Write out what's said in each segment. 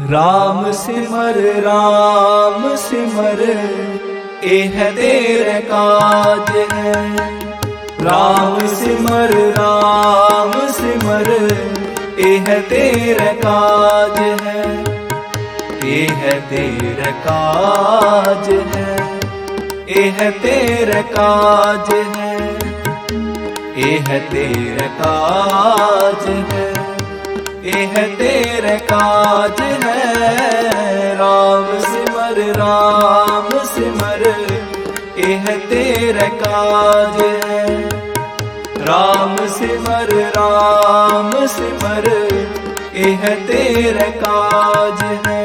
राम सिमर एह तेरे काज है। राम सिमर एह तेरे काज है। एह तेरे काज है। एह तेरे काज है। एह तेरे काज है। एह तेरे काज है। राम सिमर एह तेरे काज है। राम सिमर एह तेरे काज है।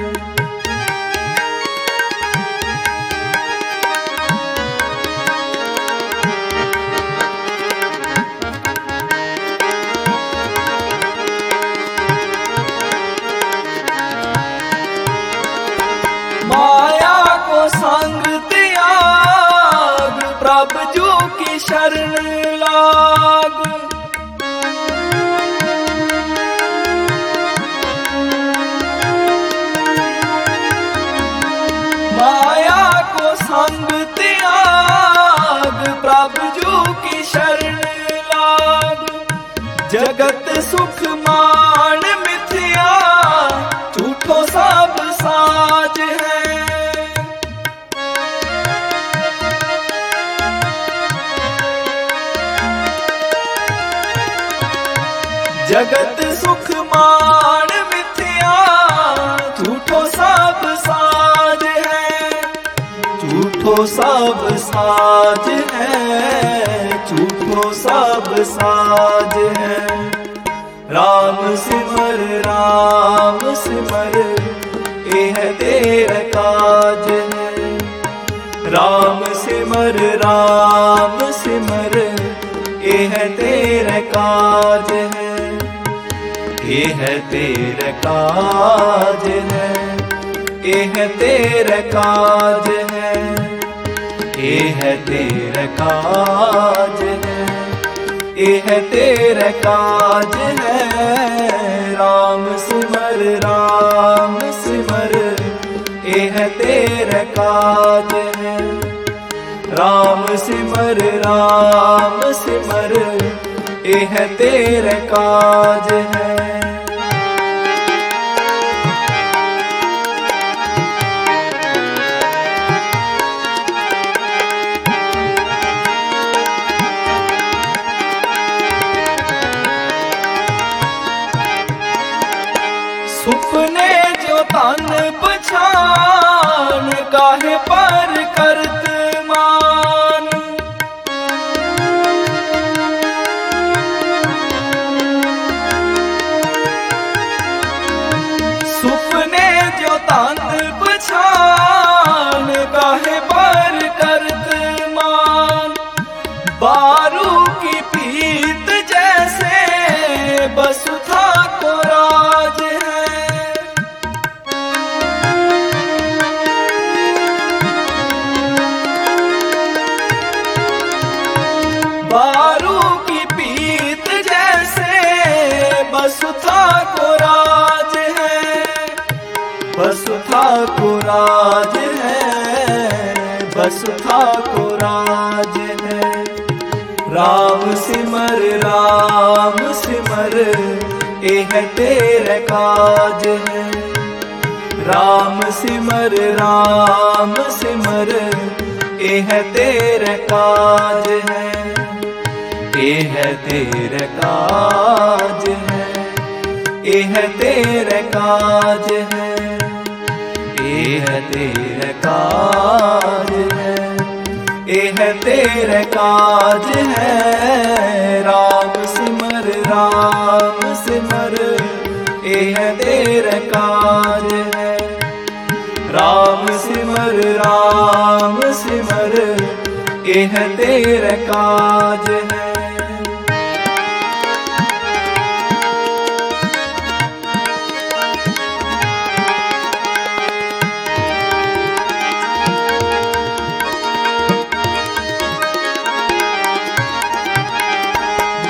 माया को संग त्याग प्रभु जू की शरण लाग। माया को संग त्याग प्रभु जू की शरण लाग। जगत सुख मान मिथ्या झूठो सब साज है। जगत सुख मान मिथ्या झूठो सब साज है। झूठो सब साज है। झूठो सब साज है। राम सिमर एह तेरे काज है। राम सिमर एह तेरे काज है। एह तेरे काज है। एह तेरे काज है। एह तेरे काज है। एह तेरे काज है। राम सिमर एह तेरे काज है। राम सिमर एह तेरे काज है। सुपने जो तन पछान काहे पर करत मान। सुपने जो तन पछान काहे पर करत मान। बारू की पीत जैसे बसुधा को राज है। बारू की पीत जैसे बसुधा को राज है। बसुधा को राज है। बसुधा को राज है। राम सिमर एह तेरे काज है। राम सिमर एह तेरे काज है। एह तेरे काज है। एह तेरे काज है। एह तेरे काज है। एह तेरे काज है। राम सिमर एह तेरे काज है। राम सिमर एह तेरे काज है।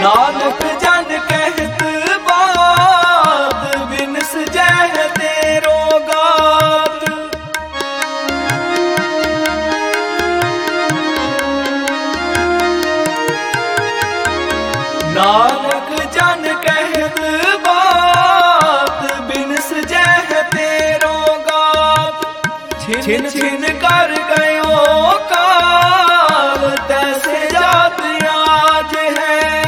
नानक जन कहत बाद बिनस जह तेरो। छिन छिन कर गयो काल, तैसे जात आज है।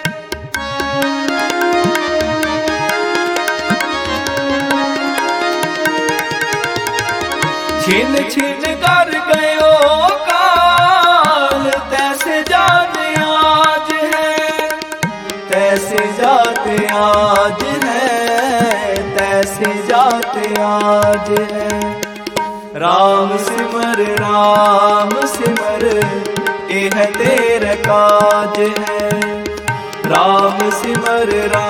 छिन छिन कर गयो काल, तैसे जात आज है। तैसे जात आज है, तैसे जात आज है। राम सिमर एह तेरे काज है। राम सिमर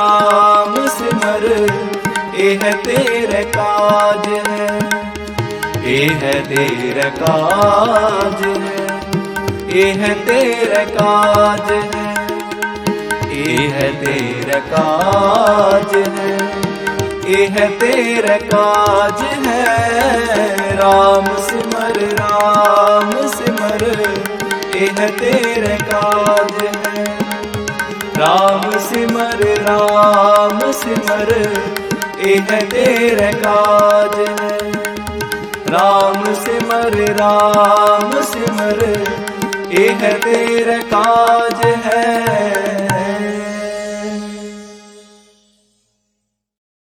एह तेरे काज है। एह तेरे काज है, एह तेरे काज है। एह तेरे काज है, एह तेरे काज है। राम सिमर एह तेरे काज है। राम सिमर एह तेरे काज है। राम सिमर एह तेरे काज है।